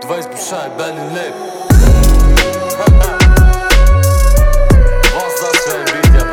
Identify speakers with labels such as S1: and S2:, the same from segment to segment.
S1: du weißt Bescheid, Berlin lebt. Was das für ein Beat, ja,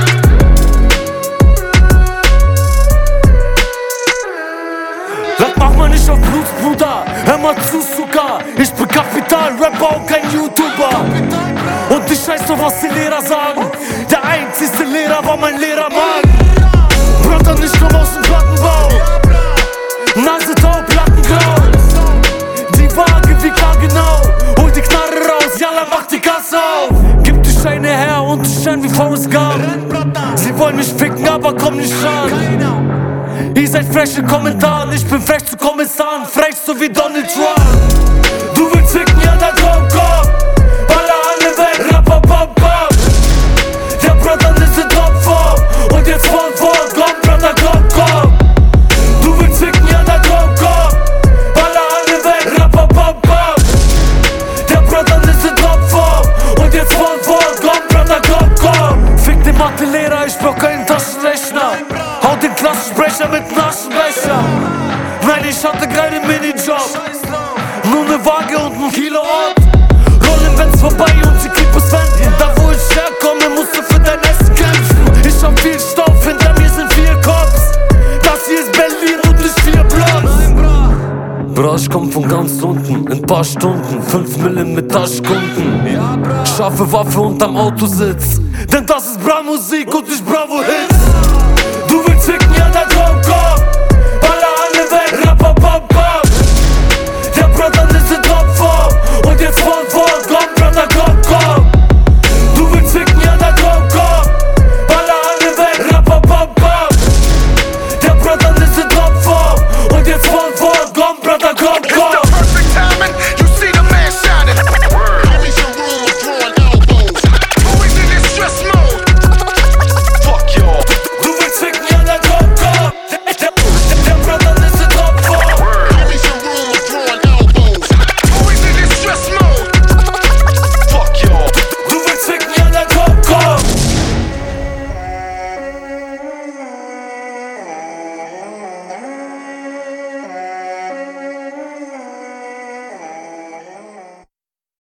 S2: Das macht man nicht auf Blues, Bruder. Hör mal zu, Zucker. Ich bin Kapital-Rapper und kein YouTuber. Und ich scheiß doch, was die Lehrer sagen. Der einzigste Lehrer war mein Lehrermann. Brother, ich komm aus dem Plattenbau. Nase taub, Plattengrau. Die Waage wie genau. Hol die Knarre raus, Jalla, mach die Kasse auf. Gib die Scheine her und ich schein wie Forrest Gump. Sie wollen mich ficken, aber komm nicht ran. Ihr seid frech in Kommentaren, ich bin frech zu Kommissaren. Frech so wie Donald Trump. Du willst ficken, ja dann komm. Baller alle weg, Rapper, bam, bam. Der Brother ist in Topform. Und jetzt von fort, komm, Brother, komm. Du willst ficken, ja dann komm. Baller alle weg, Rapper, bam, bam. Der Brother ist in Topform. Und jetzt von fort, komm, Brother, komm. Fick den Mathelehrer, ich brauch keinen Taschenrechner. Hau den Klassensprecher mit Aschenbecher. Nein, ich hatte keinen Minijob. Nur ne Waage und ein Kilo Ort. Rollen Benz vorbei und die Clipos wenden. Da wo ich herkomme, musst du für dein Essen kämpfen. Ich hab viel Stoff, hinter mir sind 4 Cops. Das hier ist Berlin und nicht 4 Blocks. Bra, ich komm von ganz unten, in paar Stunden 5 Millen mit Taschenkunden. Scharfe Waffe unterm Autositz. Denn das ist Bra-Musik und nicht Bravo-Hits. Du willst ficken, ja dann komm.